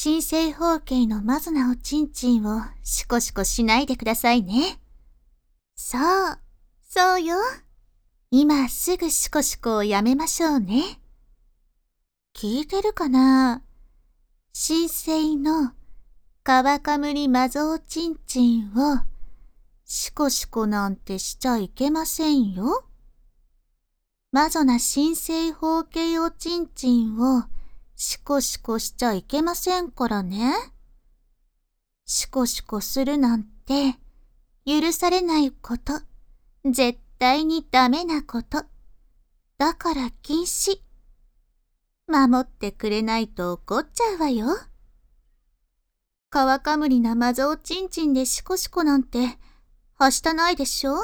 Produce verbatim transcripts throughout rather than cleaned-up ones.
新生方形のまずなおちんちんをシコシコしないでくださいね。そう、そうよ。今すぐシコシコをやめましょうね。聞いてるかな？新生の川かむりまぞおちんちんをシコシコなんてしちゃいけませんよ。まぞな新生方形おちんちんをシコシコしちゃいけませんからね。シコシコするなんて許されないこと、絶対にダメなこと。だから禁止。守ってくれないと怒っちゃうわよ。川かむりなまぞおちんちんでシコシコなんてはしたないでしょ。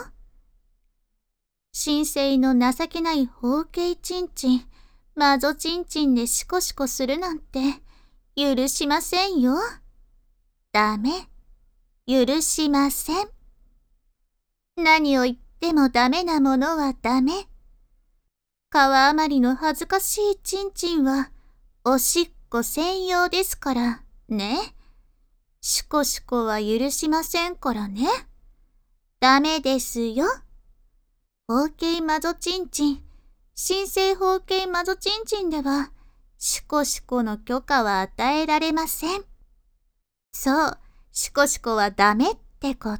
新生の情けない方形ちんちん、まぞちんちんでシコシコするなんて許しませんよ。ダメ。許しません。何を言ってもダメなものはダメ。川余りの恥ずかしいちんちんはおしっこ専用ですからね。シコシコは許しませんからね。ダメですよ。方形まぞちんちん、新生方形まぞちんちんでは、シコシコの許可は与えられません。そう、シコシコはダメってこと。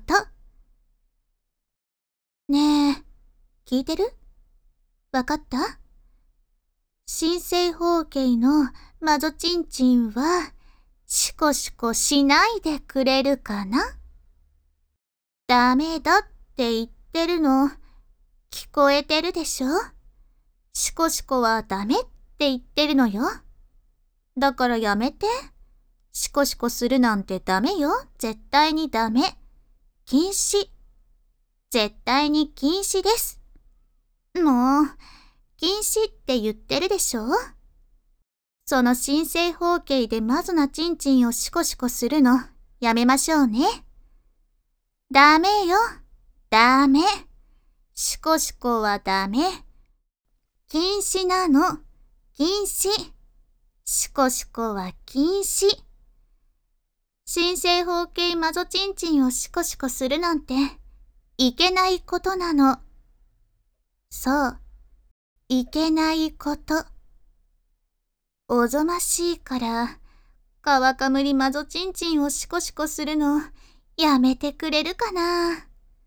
ねえ、聞いてる？わかった？新生方形のまぞちんちんは、シコシコしないでくれるかな？ダメだって言ってるの、聞こえてるでしょ？シコシコはダメって言ってるのよ。だからやめて。シコシコするなんてダメよ。絶対にダメ。禁止。絶対に禁止です。もう、禁止って言ってるでしょ？その新生方形でまずなちんちんをシコシコするの、やめましょうね。ダメよ。ダメ。シコシコはダメ。禁止なの。禁止。シコシコは禁止。新生方形まぞちんちんをシコシコするなんていけないことなの。そう。いけないこと。おぞましいから川かむりまぞちんちんをシコシコするのやめてくれるかな。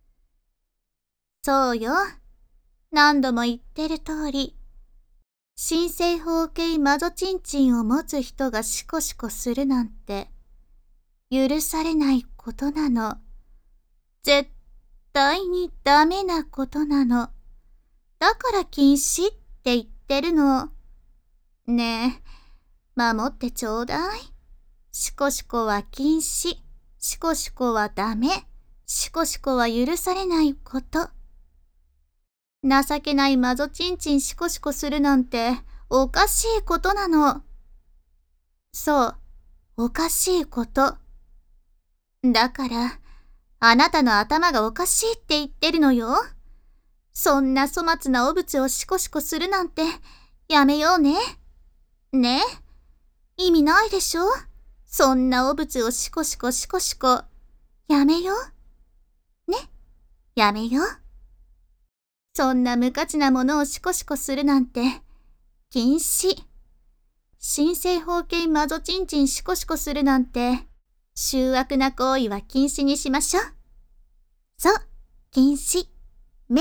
そうよ。何度も言ってる通り、新生方形まぞちんちんを持つ人がシコシコするなんて許されないことなの。絶対にダメなことなの。だから禁止って言ってるの。ねえ、守ってちょうだい。シコシコは禁止。シコシコはダメ。シコシコは許されないこと。情けないまぞちんちんシコシコするなんておかしいことなの。そう、おかしいこと。だから、あなたの頭がおかしいって言ってるのよ。そんな粗末なお物をシコシコするなんてやめようね。ね？意味ないでしょ？そんなお物をシコシコシコシコ。やめよう。ね？やめよう。そんな無価値なものをシコシコするなんて禁止。新生方形まぞちんちんシコシコするなんて醜悪な行為は禁止にしましょう。そう、禁止。目。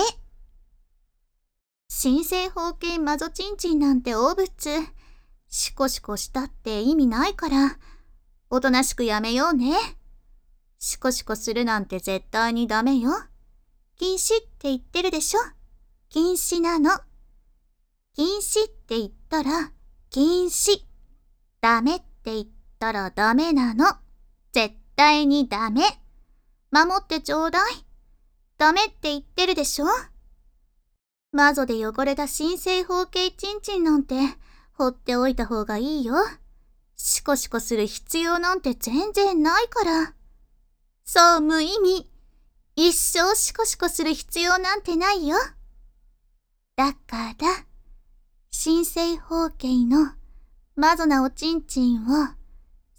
新生方形まぞちんちんなんてお物。シコシコしたって意味ないから、おとなしくやめようね。シコシコするなんて絶対にダメよ。禁止って言ってるでしょ。禁止なの。禁止って言ったら禁止。ダメって言ったらダメなの。絶対にダメ。守ってちょうだい。ダメって言ってるでしょ。マゾで汚れた新生方形ちんちんなんて放っておいた方がいいよ。シコシコする必要なんて全然ないから。そう、無意味。一生シコシコする必要なんてないよ。だから、新生方形のマゾなおちんちんを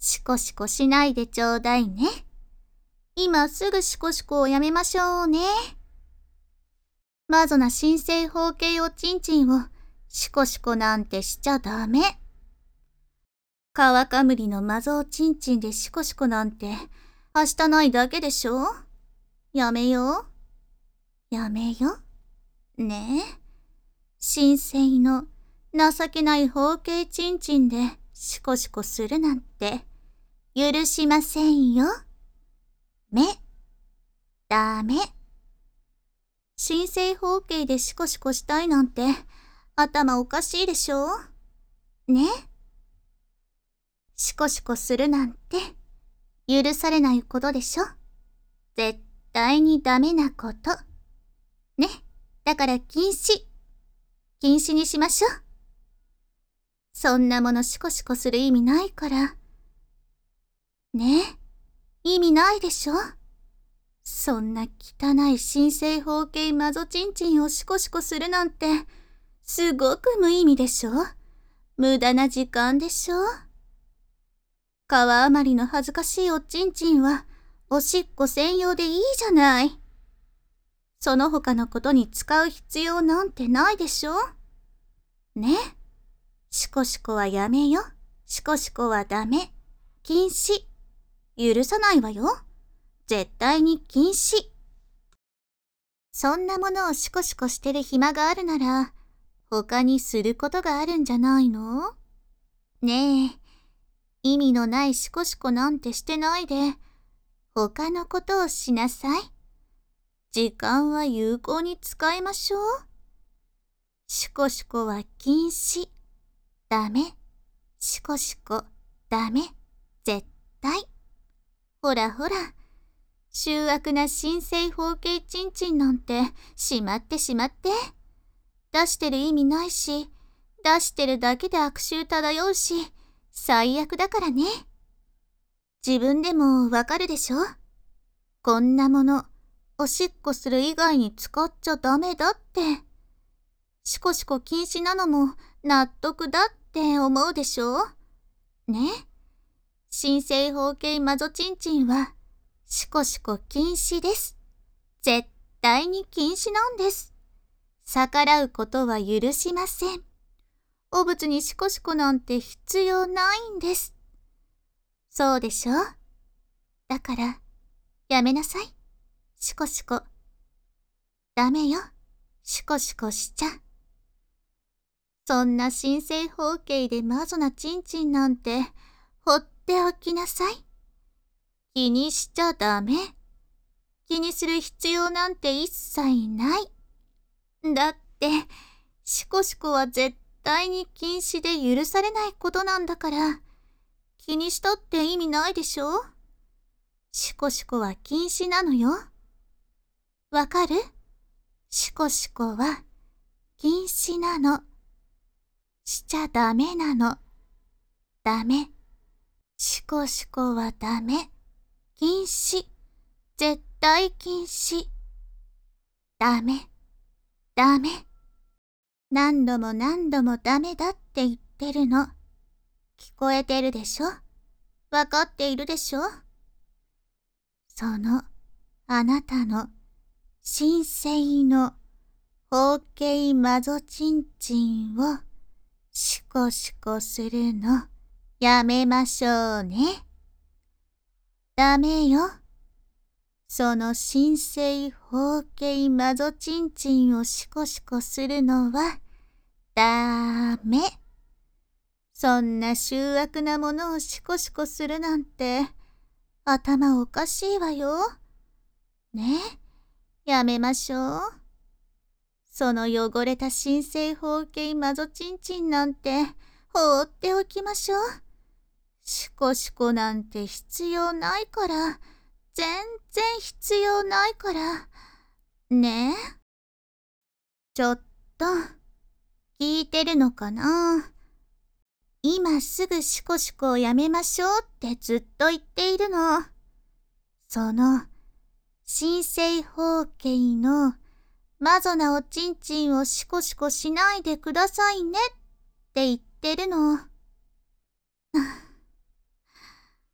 シコシコしないでちょうだいね。今すぐシコシコをやめましょうね。マゾな新生包茎おちんちんをシコシコなんてしちゃダメ。川かむりのマゾおちんちんでシコシコなんてはしたないだけでしょ。やめよう。やめよ。ねえ。新生の情けない包茎ちんちんでシコシコするなんて許しませんよ。め、ダメ。新生包茎でシコシコしたいなんて頭おかしいでしょ。ね。シコシコするなんて許されないことでしょ。絶対にダメなこと。ね。だから禁止。禁止にしましょう。そんなものシコシコする意味ないから。ね。意味ないでしょ。そんな汚い新生包茎マゾチンチンをシコシコするなんてすごく無意味でしょ。無駄な時間でしょ。皮余りの恥ずかしいおちんちんはおしっこ専用でいいじゃない。その他のことに使う必要なんてないでしょ。ね。シコシコはやめよ。シコシコはダメ。禁止。許さないわよ。絶対に禁止。そんなものをシコシコしてる暇があるなら、他にすることがあるんじゃないの？ねえ、意味のないシコシコなんてしてないで、他のことをしなさい。時間は有効に使いましょう。シコシコは禁止。ダメ。シコシコ、ダメ。絶対。ほらほら。醜悪な新生包茎ちんちんなんてしまってしまって。出してる意味ないし、出してるだけで悪臭漂うし、最悪だからね。自分でもわかるでしょ。こんなもの、おしっこする以外に使っちゃダメだって。シコシコ禁止なのも納得だって思うでしょ。ね。新生包茎マゾチンチンは、シコシコ禁止です。絶対に禁止なんです。逆らうことは許しません。お物にシコシコなんて必要ないんです。そうでしょ？だから、やめなさい。シコシコ。ダメよ。シコシコしちゃ。そんな新生包茎でマゾなチンチンなんて、ほっておきなさい。気にしちゃダメ。気にする必要なんて一切ない。だって、シコシコは絶対に禁止で許されないことなんだから、気にしたって意味ないでしょ。シコシコは禁止なのよ。わかる？シコシコは禁止なの。しちゃダメなの。ダメ。シコシコはダメ。禁止。絶対禁止。ダメ。ダメ。何度も何度もダメだって言ってるの。聞こえてるでしょ？わかっているでしょ？その、あなたの、神聖の、包茎マゾチンチンを、シコシコするの、やめましょうね。ダメよ。その神聖包茎マゾチンチンをシコシコするのは、ダメ。そんな醜悪なものをシコシコするなんて、頭おかしいわよ。ねえ、やめましょう。その汚れた新生包茎マゾチンチンなんて放っておきましょう。シコシコなんて必要ないから、全然必要ないから。ねえ。ちょっと、聞いてるのかな？今すぐシコシコをやめましょうってずっと言っているの。その、新生包茎のマゾなおちんちんをシコシコしないでくださいねって言ってるの。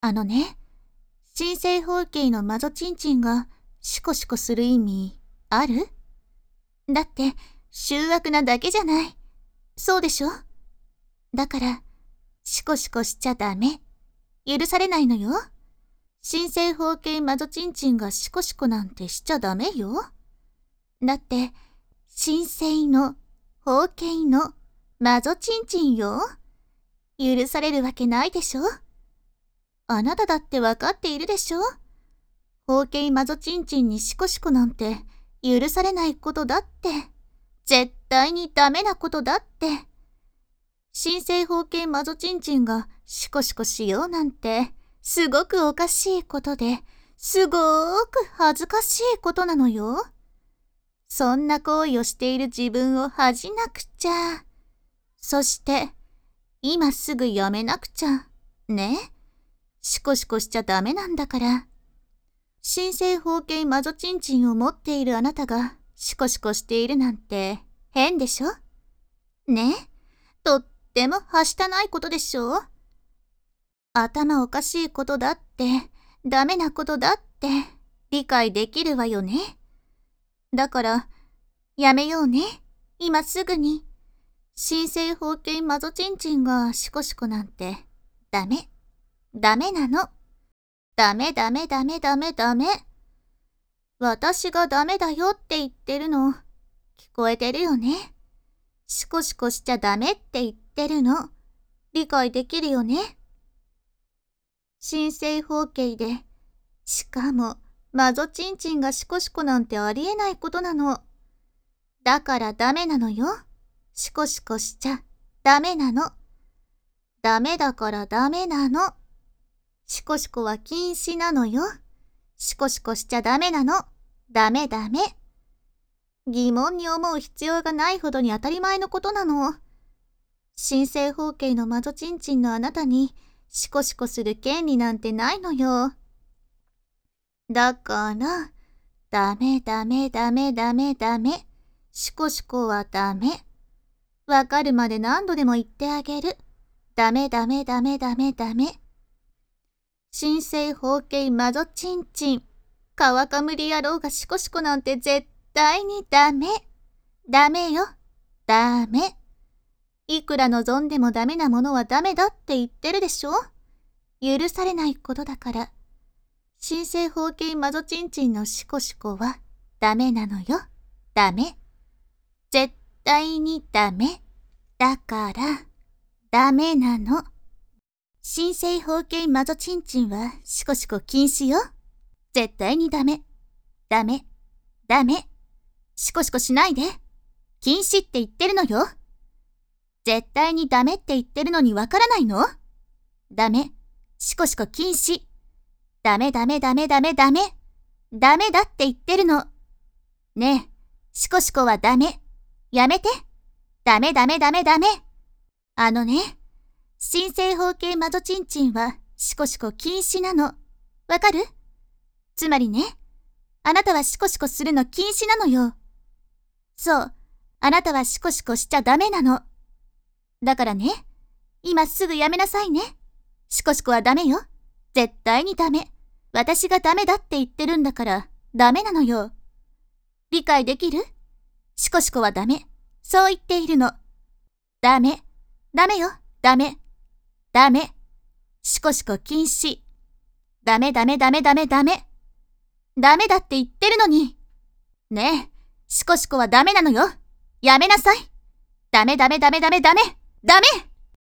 あのね、新正方形のマゾチンチンがシコシコする意味ある？だって醜悪なだけじゃない。そうでしょ？だからシコシコしちゃダメ。許されないのよ。新正方形マゾチンチンがシコシコなんてしちゃダメよ。だって新正の方形のマゾチンチンよ。許されるわけないでしょ。あなただってわかっているでしょ。方形マゾチンチンにシコシコなんて許されないことだって。絶対にダメなことだって。新正方形マゾチンチンがシコシコしようなんてすごくおかしいことで、すごーく恥ずかしいことなのよ。そんな行為をしている自分を恥じなくちゃ。そして今すぐやめなくちゃ。ね。シコシコしちゃダメなんだから。新正方形マゾチンチンを持っているあなたがシコシコしているなんて変でしょ？ね。とってもはしたないことでしょ？頭おかしいことだって、ダメなことだって理解できるわよね。だから、やめようね。今すぐに。新正方形マゾチンチンがシコシコなんて、ダメ。ダメなの。ダメダメダメダメダメ。私がダメだよって言ってるの。聞こえてるよね。シコシコしちゃダメって言ってるの。理解できるよね。新正方形で、しかもマゾチンチンがシコシコなんてありえないことなの。だからダメなのよ。シコシコしちゃダメなの。ダメだからダメなの。シコシコは禁止なのよ。シコシコしちゃダメなの。ダメダメ。疑問に思う必要がないほどに当たり前のことなの。新正方形のマゾチンチンのあなたにシコシコする権利なんてないのよ。だから、ダメダメダメダメダメ。シコシコはダメ。わかるまで何度でも言ってあげる。ダメダメダメダメダメ。新正方形マゾチンチン。川かむり野郎がシコシコなんて絶対にダメ。ダメよ。ダメ。いくら望んでもダメなものはダメだって言ってるでしょ？許されないことだから。新正方形マゾチンチンのシコシコはダメなのよ。ダメ。絶対にダメ。だから、ダメなの。新正方形マゾチンチンはシコシコ禁止よ。絶対にダメ。ダメ。ダメ。シコシコしないで。禁止って言ってるのよ。絶対にダメって言ってるのにわからないの？ダメ。シコシコ禁止。ダメダメダメダメダメ。ダメだって言ってるの。ねえ、シコシコはダメ。やめて。ダメダメダメダメ。あのね、新正方形マゾチンチンはシコシコ禁止なの。わかる？つまりね、あなたはシコシコするの禁止なのよ。そう、あなたはシコシコしちゃダメなの。だからね、今すぐやめなさいね。シコシコはダメよ。絶対にダメ。私がダメだって言ってるんだから、ダメなのよ。理解できる？シコシコはダメ。そう言っているの。ダメ。ダメよ。ダメ。ダメ。シコシコ禁止。ダメダメダメダメダメ。ダメだって言ってるのに。ねえ、シコシコはダメなのよ。やめなさい。ダメダメダメダメダメ。ダメ。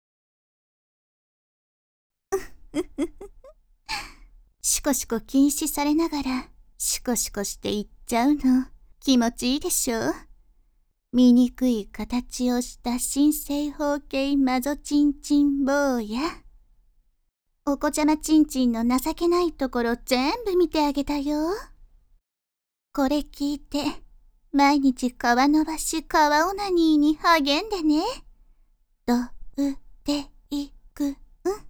シコシコ禁止されながらシコシコしていっちゃうの気持ちいいでしょ？醜い形をした新正方形マゾチンチン坊や。お子ちゃまちんちんの情けないところ全部見てあげたよ。これ聞いて毎日皮伸ばし皮オナニーに励んでね。どうでいくん。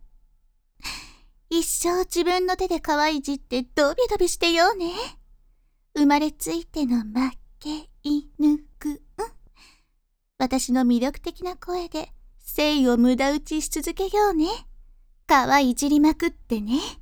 一生自分の手で可愛いじってドビドビしてようね。生まれついての負け犬くん。私の魅力的な声で誠意を無駄打ちし続けようね。可愛いじりまくってね。